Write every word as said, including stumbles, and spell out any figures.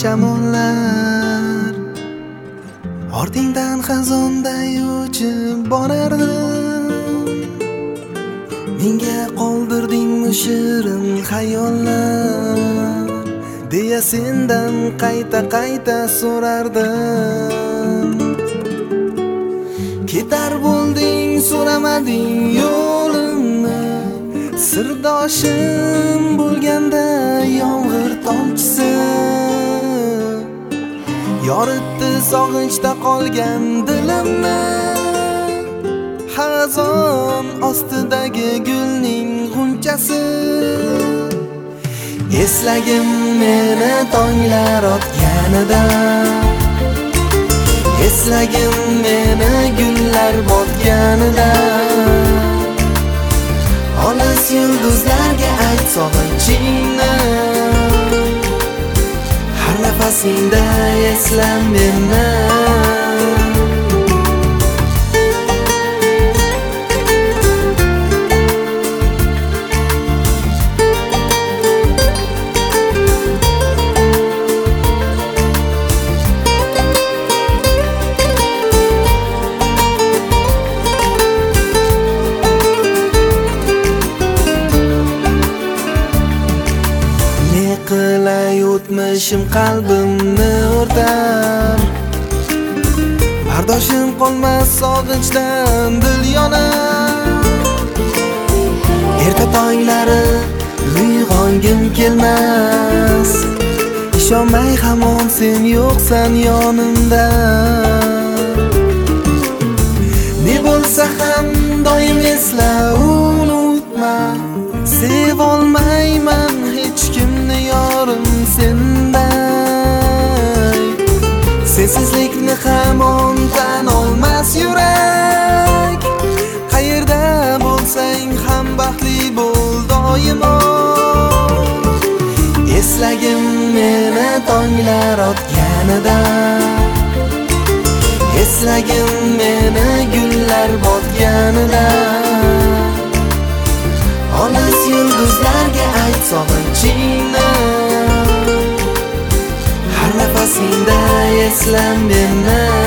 shamollar ortingdan xazonday uchib borardim. Menga qoldirdingmi shirin xayollar deya sendan qayta qayta so'rardim. Ketar bo'lding, so'ramading yo'limni, sirdoshim bo'lganda yomg'ir tomchisi yoritdi sog'inchda qolgan dilimni. Xazon ostidagi gulning g'unchasi, eslagin meni tonglar otganida, eslagin meni gullar botganida. Olis yulduzlarga ayt sog'inchingni, har nafasingda esla meni. Qilay o'tmishim qalbimni o'rtar, bardoshim qolmas sog'inchdan dil yonar. Erta tonglari uyg'ongim kelmas, ishonmay hamon sen yo'qsan yonimda. Ne bo'lsa ham doim esla, unutma, sevolmayman hech kimni yorim senday. Sensizlikni hamon tan olmas yurak, qayerda bo'lsang ham baxtli bo'l doimo. Eslagin meni tonglar otganida, eslagin meni gullar botganida. Olis yulduzlarga ayt sog'inchingni, har nafasingda esla meni.